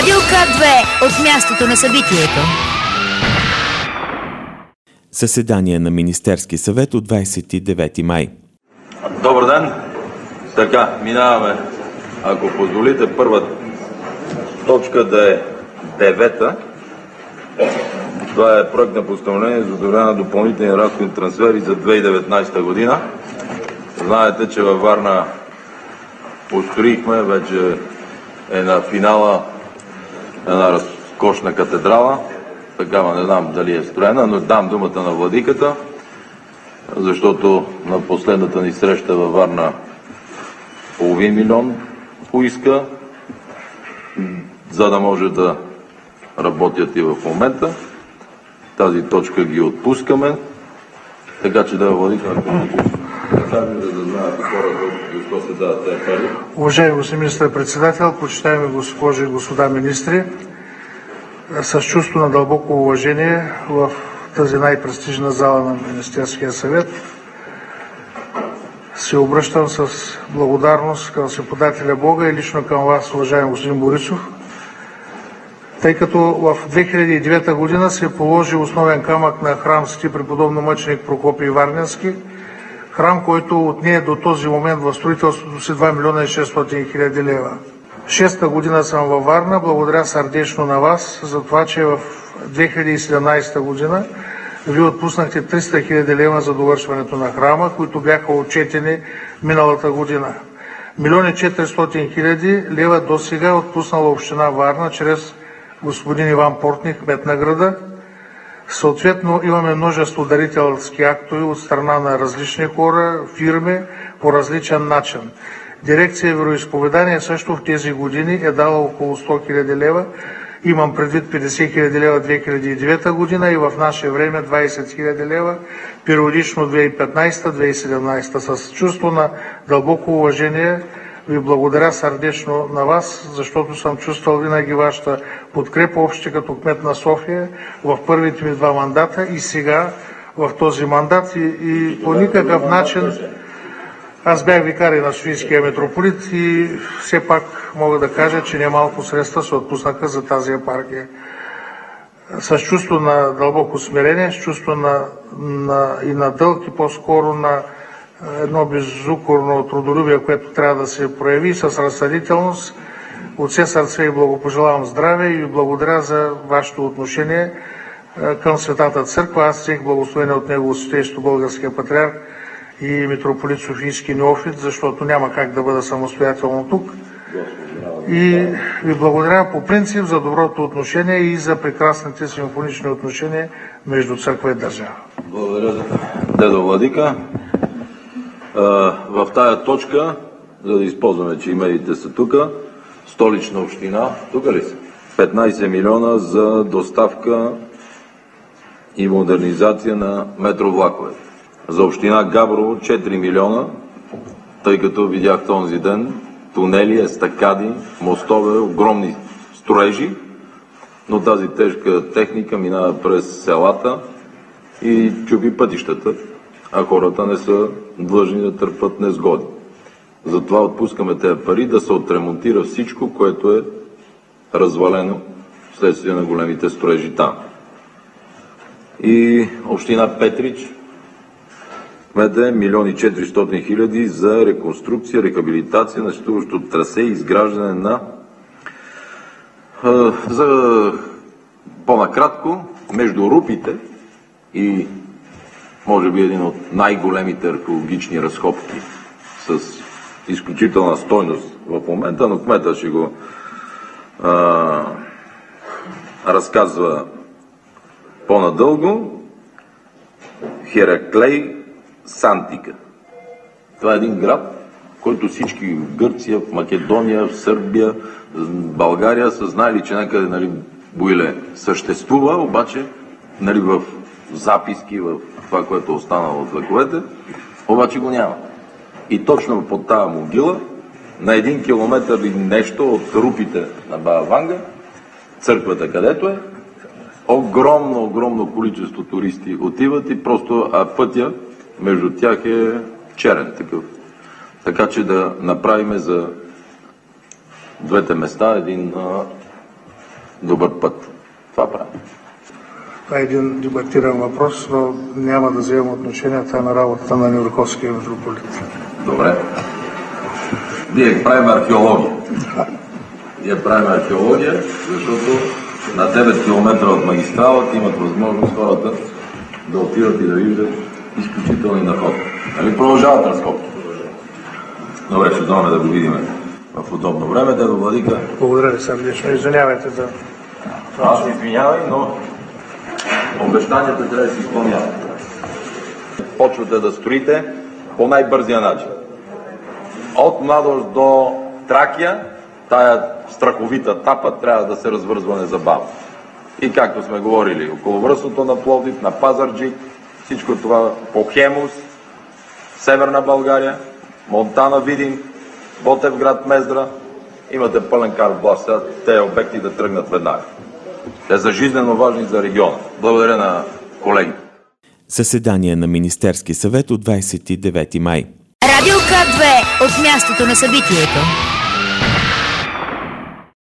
Радио К2 от мястото на събитието. Заседание на Министерски съвет от 29 май. Добър ден! Така, минаваме, ако позволите, първа точка да е 9-та. Това е проект на постановление за одобряване на допълнителни разходни трансфери за 2019 година. Знаете, че във Варна построихме, вече е на финала една разкошна катедрала. Такава не знам дали е строена, но дам думата на владиката, защото на последната ни среща във Варна половин милион поиска, за да може да работят и в момента. Тази точка ги отпускаме, така че да владикаме да знаят хората защо се дават тези пари. Уважаеми господин министър-председател, почитаеми госпожи и господа министри, с чувство на дълбоко уважение в тази най-престижна зала на Министерския съвет се обръщам с благодарност към Всеподателя Бога и лично към вас, уважаеми господин Борисов, тъй като в 2009 година се положи основен камък на храм Свети преподобно мъченик Прокопий Варненски, храм, който отне до този момент в строителството си 2 милиона и 600 хиляди лева. 6-та година съм във Варна, благодаря сърдечно на вас за това, че в 2017 година ви отпуснахте 300 хиляди лева за довършването на храма, които бяха отчетени миналата година. 1 400 хиляди лева до сега е отпуснала община Варна чрез господин Иван Портник, кмет на града. Съответно имаме множество дарителски актове от страна на различни хора, фирми по различен начин. Дирекция вероизповедание също в тези години е дала около 100 хиляди лева. Имам предвид 50 хиляди лева 2009 година и в наше време 20 хиляди лева, периодично 2015-2017. С чувство на дълбоко уважение ви благодаря сърдечно на вас, защото съм чувствал винаги вашата подкрепа, още като кмет на София, в първите ми 2 мандата и сега в този мандат и по никакъв начин. Аз бях викарий на Софийския митрополит и все пак мога да кажа, че немалко средства се отпуснаха за тази епархия. С чувство на дълбоко смирение, с чувство и на дълг и по-скоро на едно безукорно трудолюбие, което трябва да се прояви с разсъдителност. От все сърце и благопожелавам здраве и ви благодаря за вашето отношение към Светата Църква. Аз взех благословение от Негово Святейшество Българския патриарх и митрополит Софийски неофит, защото няма как да бъда самостоятелно тук. И ви благодаря по принцип за доброто отношение и за прекрасните симфонични отношения между църква и държава. Благодаря, дедо Владика. В тая точка, за да използваме, че и медиите са тук, Столична община, тук ли са? 15 милиона за доставка и модернизация на метровлакове. За община Габрово 4 милиона, тъй като видях този ден тунели, естакади, мостове, огромни строежи, но тази тежка техника минава през селата и чупи пътищата, а хората не са длъжни да търпят незгоди. Затова отпускаме тези пари да се отремонтира всичко, което е развалено вследствие на големите строежи там. И община Петрич, кмет е 1 400 000 за реконструкция, рехабилитация на съществуващото трасе и изграждане на за по-накратко между Рупите и може би един от най-големите археологични разкопки с изключителна стойност в момента, но кмета ще го разказва по-надълго. Хераклей Сантика. Това е един град, който всички в Гърция, в Македония, в Сърбия, в България са знаели, че някъде Буиле съществува, обаче в записки, в това, което е останало от вековете, обаче го няма. И точно под тази могила, на 1 километър и нещо от Рупите на Баба Ванга, църквата където е, огромно количество туристи отиват и просто пътя между тях е черен такъв. Така че да направим за двете места един добър път. Това правим. Това е един дебатиран въпрос, но няма да вземем отношение. Това е на работата на Нюрковския митрополит. Добре. Ние правим археология. Защото на 9 км от магистралата имат възможност хората да отидат и да виждат изключителни находки. Нали продължават разходки? Добре, ще дойдем да го видим в удобно време. Дедо Владика. Благодаря ви сърдечно. Извинявайте за... Аз не извинявай, но обещанията трябва да се изпълняват. Почвате да строите по най-бързия начин. От Младост до Тракия, тая страховита тапа трябва да се развързва незабавно. И както сме говорили, околовръстното на Пловдив, на Пазарджик, всичко това по Хемус, Северна България, Монтана, Видин, Ботевград, Мездра, имате пълен карт-бланш тези обекти да тръгнат веднага. Те са жизнено важни за региона. Благодаря на колегите. Заседание на Министерски съвет от 29 май. Радио К2 от мястото на събитието.